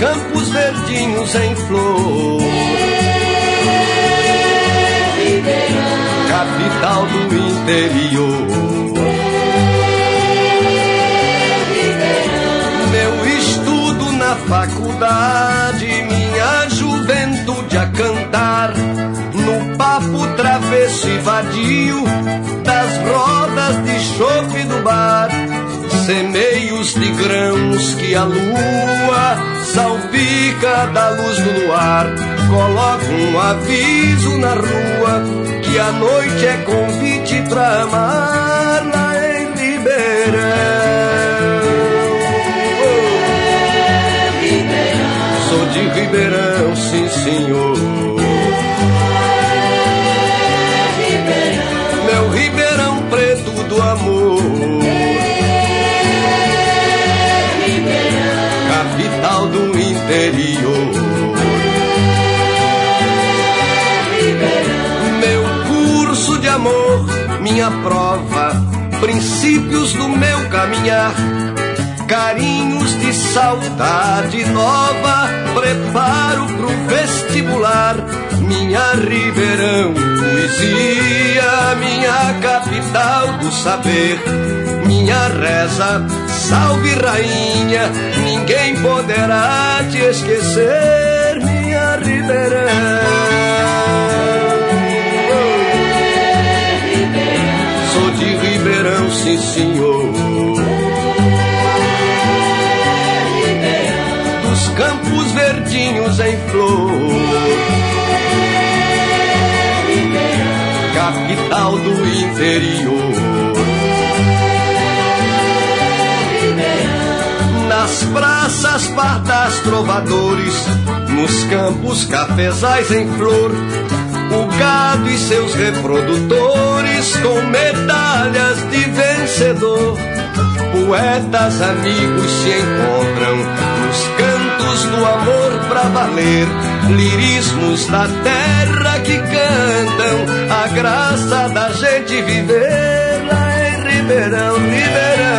campos verdinhos em flor. Capital do interior. Meu estudo na faculdade, minha juventude a cantar, no papo travesso e vadio das rodas de chope do bar. Semeios de grãos que a lua salpica da luz do luar. Coloca um aviso na rua que a noite é convite pra amar lá em Ribeirão. Sou de Ribeirão, sim senhor. Meu Ribeirão preto do amor. Capital do interior. Meu curso de amor, minha prova, princípios do meu caminhar, carinhos de saudade nova, preparo pro vestibular. Minha Ribeirão poesia, minha capital do saber, minha reza, salve rainha, ninguém poderá te esquecer, minha Ribeirão. Sou de Ribeirão, sim senhor. Dos campos verdinhos em flor. Capital do interior. Nas praças pardas trovadores, nos campos cafezais em flor, o gado e seus reprodutores com medalhas de vencedor. Poetas amigos se encontram nos cantos do amor pra valer, lirismos da terra que cantam a graça da gente viver lá em Ribeirão, Ribeirão.